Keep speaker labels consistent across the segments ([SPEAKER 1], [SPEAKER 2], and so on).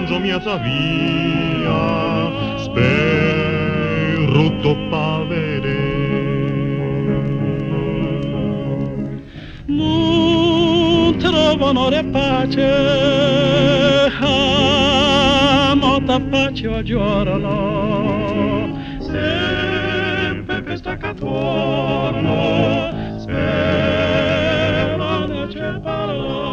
[SPEAKER 1] mangia miezza via, sperutto pavere.
[SPEAKER 2] Non trovano le pace, molta pace al giorno, sempre festa attorno, spera nel cielo parla.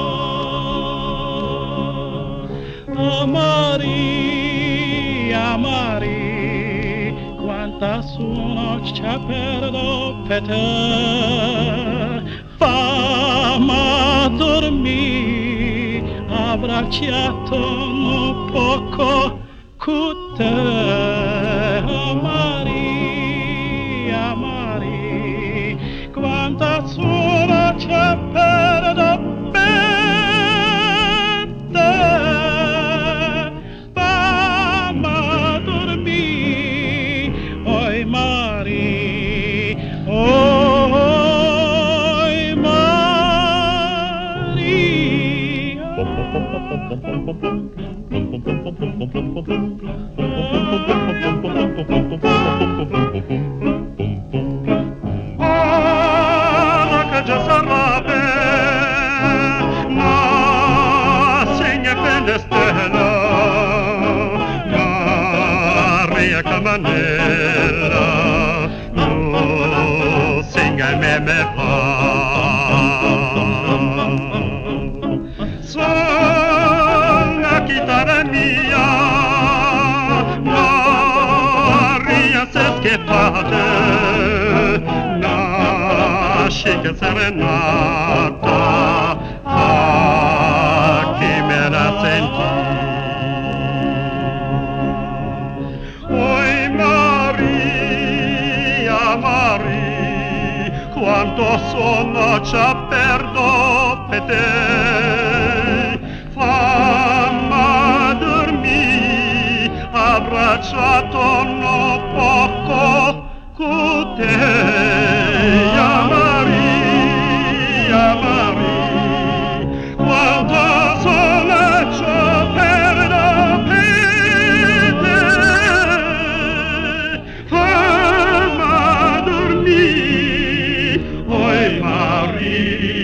[SPEAKER 2] Amari, quanta sono c'è perdo per te, fammi dormire, abbracciato un poco con te. Amari, quanta sono c'è perdo per te. Oi Mari, oi
[SPEAKER 1] Ora che già sarà bene, ma segna quelle stelle, Maria Camanella, singa me fa. Suona chitarra mia, Maria se schiettate, nasce che serenata, a chi me la sentì. Oi Maria, quanto sonno c'ha perdo per te, fammi dormire, abbracciato no poco con te. Maria, quanto sonno c'ha perdo per te, fammi dormire, oi Maria.